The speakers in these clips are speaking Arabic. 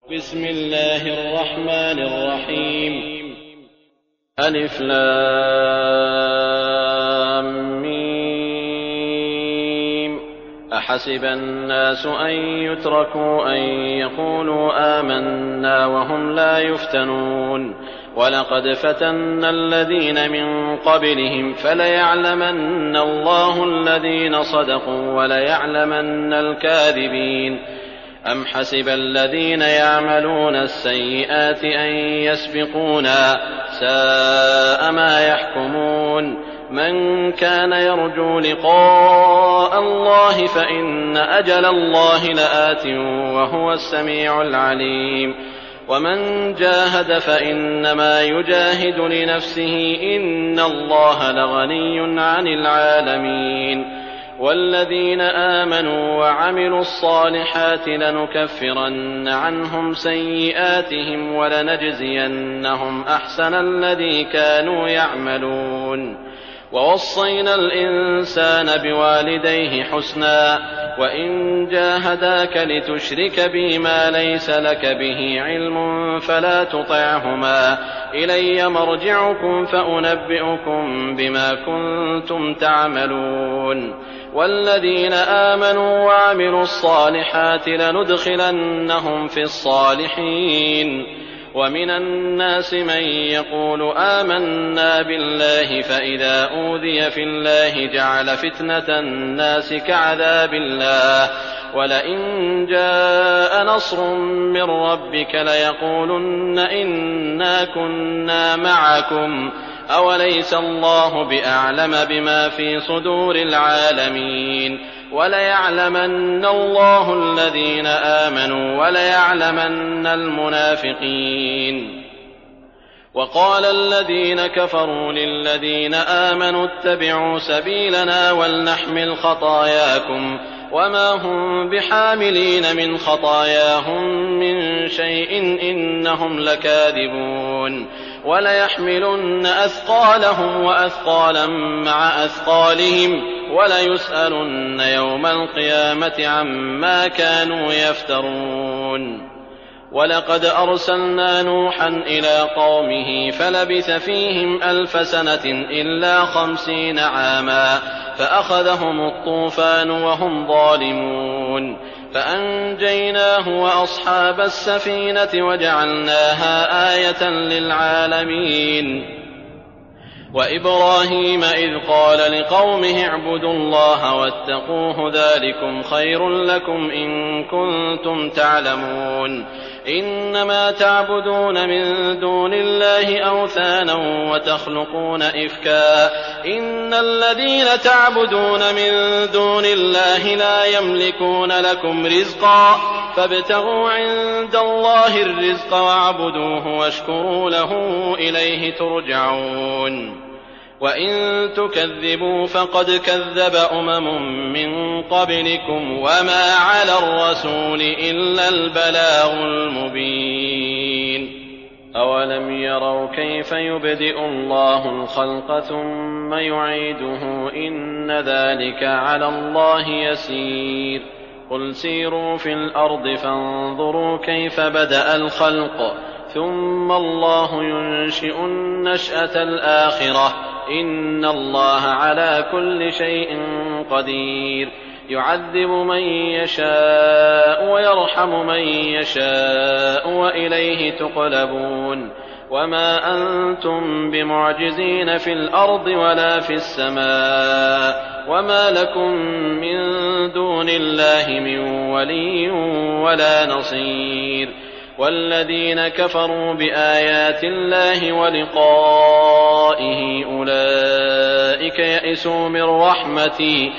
بسم الله الرحمن الرحيم. ألف لام ميم. أحسب الناس أن يتركوا أن يقولوا آمنا وهم لا يفتنون ولقد فتنا الذين من قبلهم فليعلمن الله الذين صدقوا وليعلمن الكاذبين. أم حسب الذين يعملون السيئات أن يسبقونا ساء ما يحكمون. من كان يرجو لقاء الله فإن أجل الله لآت وهو السميع العليم. ومن جاهد فإنما يجاهد لنفسه إن الله لغني عن العالمين. والذين آمنوا وعملوا الصالحات لنكفرن عنهم سيئاتهم ولنجزينهم أحسن الذي كانوا يعملون. ووصينا الإنسان بوالديه حسنا وإن جاهداك لتشرك بي ما ليس لك به علم فلا تطعهما إلي مرجعكم فأنبئكم بما كنتم تعملون. والذين آمنوا وعملوا الصالحات لندخلنهم في الصالحين. ومن الناس من يقول آمنا بالله فإذا أوذي في الله جعل فتنة الناس كعذاب الله ولئن جاء نصر من ربك ليقولن إنا كنا معكم أوليس الله بأعلم بما في صدور العالمين. وليعلمن الله الذين آمنوا وليعلمن المنافقين. وقال الذين كفروا للذين آمنوا اتبعوا سبيلنا ولنحمل خطاياكم وما هم بحاملين من خطاياهم من شيء إنهم لكاذبون. وليحملن أثقالهم وأثقالا مع أثقالهم وليسألن يوم القيامة عما كانوا يفترون. ولقد أرسلنا نوحا إلى قومه فلبث فيهم 1000 سنة إلا 50 عاما فأخذهم الطوفان وهم ظالمون فأنجيناه وأصحاب السفينة وجعلناها آية للعالمين. وإبراهيم إذ قال لقومه اعبدوا الله واتقوه ذلكم خير لكم إن كنتم تعلمون. إنما تعبدون من دون الله أوثانا وتخلقون إفكا إن الذين تعبدون من دون الله لا يملكون لكم رزقا فابتغوا عند الله الرزق واعبدوه واشكروا له إليه ترجعون. وإن تكذبوا فقد كذب من قبلكم وما على الرسول إلا البلاغ المبين. أولم يروا كيف يبدئ الله الخلق ثم يعيده إن ذلك على الله يسير. قل سيروا في الأرض فانظروا كيف بدأ الخلق ثم الله ينشئ النشأة الآخرة إن الله على كل شيء قدير. يعذب من يشاء ويرحم من يشاء وإليه تقلبون. وما أنتم بمعجزين في الأرض ولا في السماء وما لكم من دون الله من ولي ولا نصير. والذين كفروا بآيات الله ولقائه أولئك يئسوا من رحمتي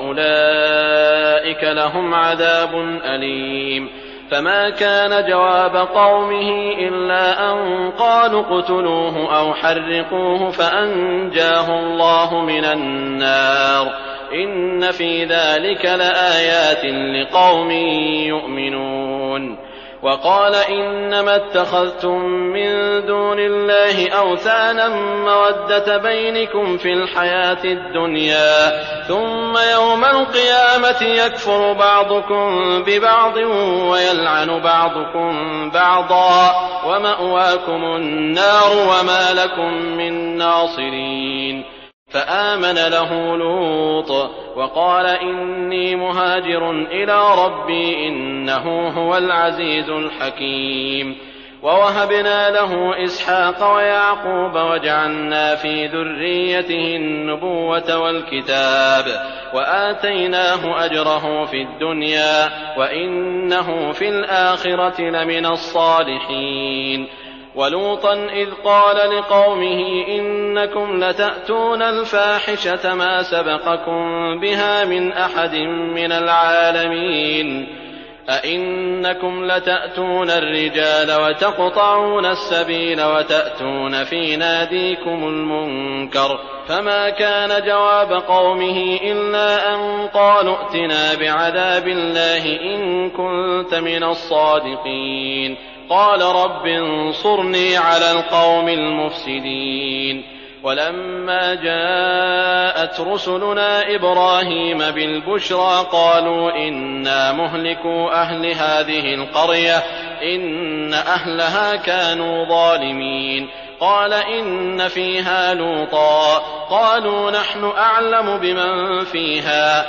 وأولئك لهم عذاب أليم. فما كان جواب قومه إلا أن قالوا اقتلوه أو حرقوه فأنجاه الله من النار إن في ذلك لآيات لقوم يؤمنون. وقال إنما اتخذتم من دون الله أوثانا مودة بينكم في الحياة الدنيا ثم يوم القيامة يكفر بعضكم ببعض ويلعن بعضكم بعضا ومأواكم النار وما لكم من ناصرين. فآمن له لوط وقال إني مهاجر إلى ربي إنه هو العزيز الحكيم. ووهبنا له إسحاق ويعقوب وجعلنا في ذريته النبوة والكتاب وآتيناه أجره في الدنيا وإنه في الآخرة لمن الصالحين. ولوطا إذ قال لقومه إنكم لتأتون الفاحشة ما سبقكم بها من أحد من العالمين أئنكم لتأتون الرجال وتقطعون السبيل وتأتون في ناديكم المنكر فما كان جواب قومه إلا أن قالوا ائتنا بعذاب الله إن كنت من الصادقين. قال رب انصرني على القوم المفسدين. ولما جاءت رسلنا إبراهيم بالبشرى قالوا إنا مهلكو أهل هذه القرية إن أهلها كانوا ظالمين. قال إن فيها لوطا قالوا نحن أعلم بمن فيها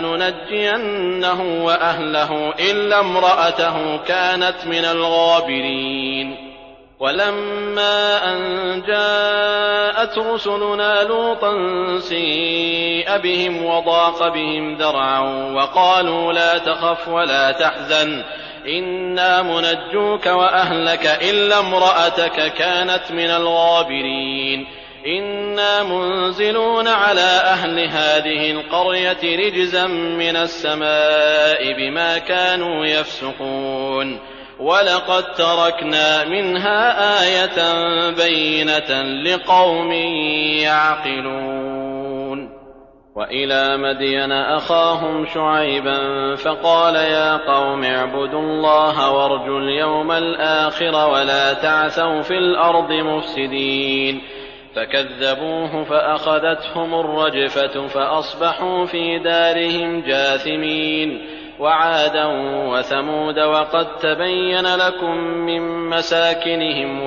لننجينه وأهله إلا امرأته كانت من الغابرين. ولما أن جاءت رسلنا لوطا سيء بهم وضاق بهم ذرعا وقالوا لا تخف ولا تحزن إنا منجوك وأهلك إلا امرأتك كانت من الغابرين. إنا منزلون على أهل هذه القرية رجزا من السماء بما كانوا يفسقون. ولقد تركنا منها آية بينة لقوم يعقلون. وإلى مدين أخاهم شعيبا فقال يا قوم اعبدوا الله وارجوا اليوم الآخر ولا تعثوا في الأرض مفسدين. فكذبوه فأخذتهم الرجفة فأصبحوا في دارهم جاثمين. وعادا وثمود وقد تبين لكم من مساكنهم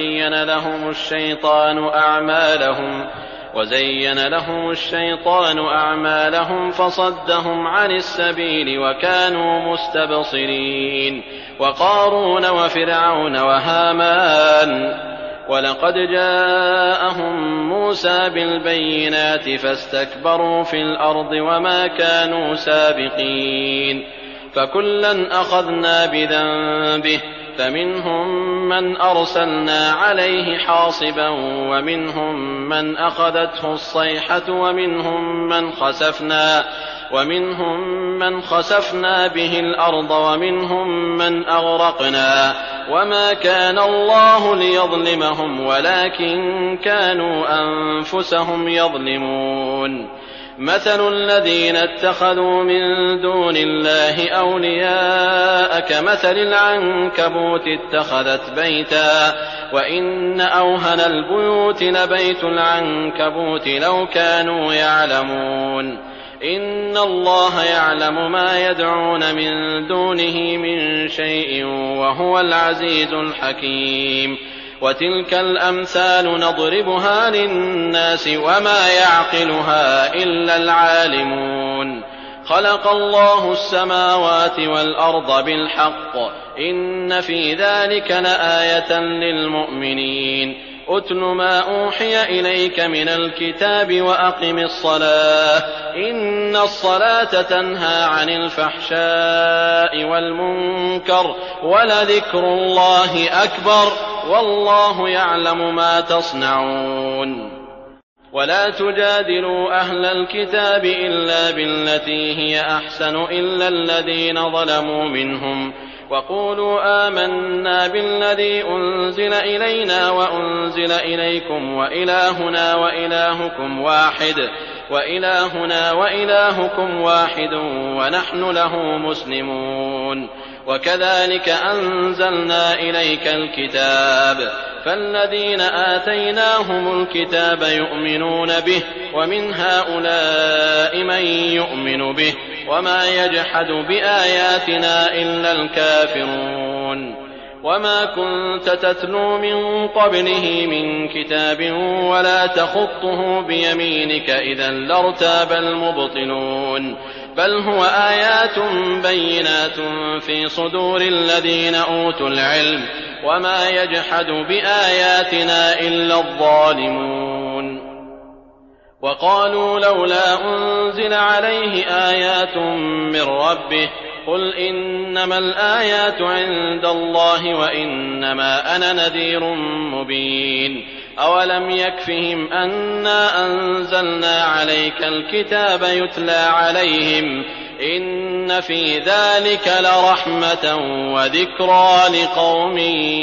وزين لهم الشيطان أعمالهم فصدهم عن السبيل وكانوا مستبصرين. وقارون وفرعون وهامان. ولقد جاءهم موسى بالبينات فاستكبروا في الأرض وما كانوا سابقين. فكلا أخذنا بذنبه فمنهم من أرسلنا عليه حاصبا ومنهم من أخذته الصيحة ومنهم من خسفنا به الأرض ومنهم من أغرقنا وما كان الله ليظلمهم ولكن كانوا أنفسهم يظلمون. مثل الذين اتخذوا من دون الله أولياء كمثل العنكبوت اتخذت بيتا وإن أوهن البيوت لبيت العنكبوت لو كانوا يعلمون. إن الله يعلم ما يدعون من دونه من شيء وهو العزيز الحكيم. وتلك الأمثال نضربها للناس وما يعقلها إلا العالمون. خلق الله السماوات والأرض بالحق إن في ذلك لآية للمؤمنين. أتل ما أوحي إليك من الكتاب وأقم الصلاة إن الصلاة تنهى عن الفحشاء والمنكر ولذكر الله أكبر والله يعلم ما تصنعون. ولا تجادلوا أهل الكتاب إلا بالتي هي أحسن إلا الذين ظلموا منهم وقولوا آمنا بالذي أنزل إلينا وأنزل إليكم وإلهنا وإلهكم واحد وإلهنا وإلهكم واحد ونحن له مسلمون. وكذلك أنزلنا إليك الكتاب فالذين آتيناهم الكتاب يؤمنون به ومن هؤلاء من يؤمن به وما يجحد بآياتنا إلا الكافرون. وما كنت تتلو من قبله من كتاب ولا تخطه بيمينك إذا لارتاب المبطلون بل هو آيات بينات في صدور الذين أوتوا العلم وما يجحد بآياتنا إلا الظالمون. وقالوا لولا أنزل عليه آيات من ربه قل إنما الآيات عند الله وإنما أنا نذير مبين. أولم يكفهم أنا أنزلنا عليك الكتاب يتلى عليهم إن في ذلك لرحمة وذكرى لقوم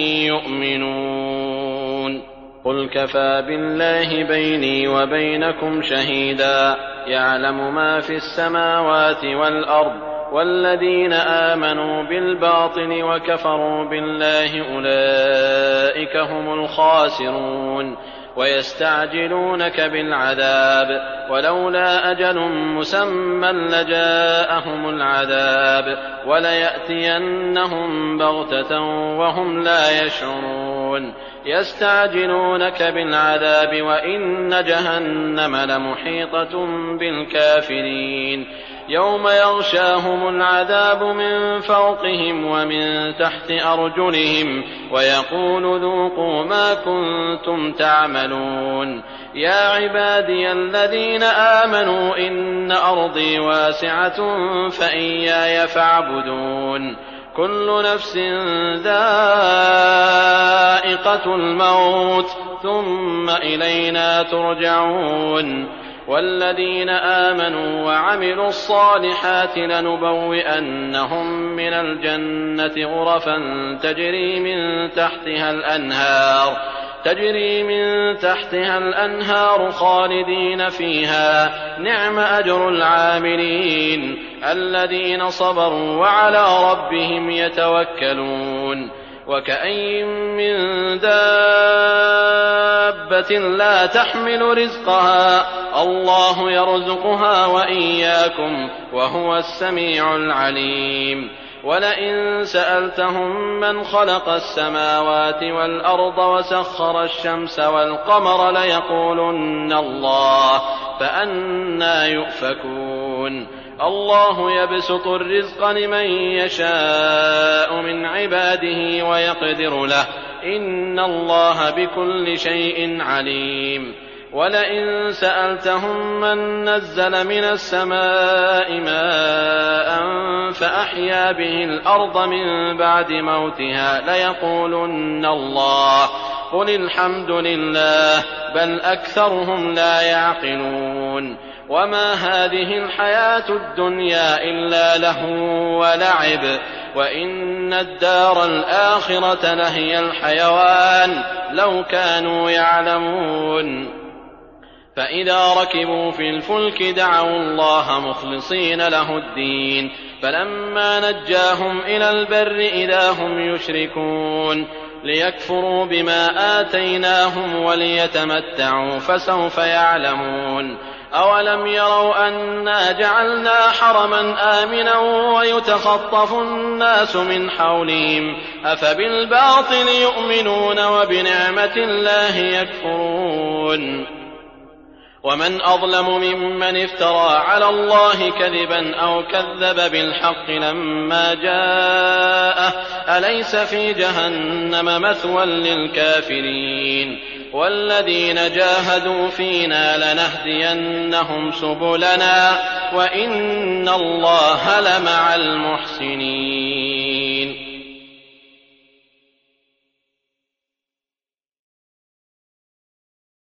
يؤمنون. قل كفى بالله بيني وبينكم شهيدا يعلم ما في السماوات والأرض والذين آمنوا بالباطل وكفروا بالله أولئك هم الخاسرون. ويستعجلونك بالعذاب ولولا أجل مسمى لجاءهم العذاب وليأتينهم بغتة وهم لا يشعرون. يستعجلونك بالعذاب وإن جهنم لمحيطة بالكافرين يوم يغشاهم العذاب من فوقهم ومن تحت أرجلهم ويقول ذوقوا ما كنتم تعملون. يا عبادي الذين آمنوا إن أرضي واسعة فإياي فاعبدون. كل نفس ذائقة الموت ثم إلينا ترجعون. والذين آمنوا وعملوا الصالحات لنبوئنهم من الجنة غرفا تجري من تحتها الأنهار خالدين فيها نعم أجر العاملين الذين صبروا وعلى ربهم يتوكلون. وكأين من دابة لا تحمل رزقها الله يرزقها وإياكم وهو السميع العليم. ولئن سألتهم من خلق السماوات والأرض وسخر الشمس والقمر ليقولن الله فأنى يؤفكون. الله يبسط الرزق لمن يشاء من عباده ويقدر له إن الله بكل شيء عليم. ولئن سألتهم من نزل من السماء ماء فأحيا به الأرض من بعد موتها ليقولن الله قل الحمد لله بل أكثرهم لا يعقلون. وما هذه الحياة الدنيا إلا لهو ولعب وإن الدار الآخرة لهي الحيوان لو كانوا يعلمون. فإذا ركبوا في الفلك دعوا الله مخلصين له الدين فلما نجاهم إلى البر إذا هم يشركون ليكفروا بما آتيناهم وليتمتعوا فسوف يعلمون. أولم يروا أنا جعلنا حرما آمنا ويتخطف الناس من حولهم أفبالباطل يؤمنون وبنعمة الله يكفرون. ومن أظلم ممن افترى على الله كذبا أو كذب بالحق لما جاءه أليس في جهنم مثوى للكافرين. والذين جاهدوا فينا لنهدينهم سبلنا وإن الله لمع المحسنين.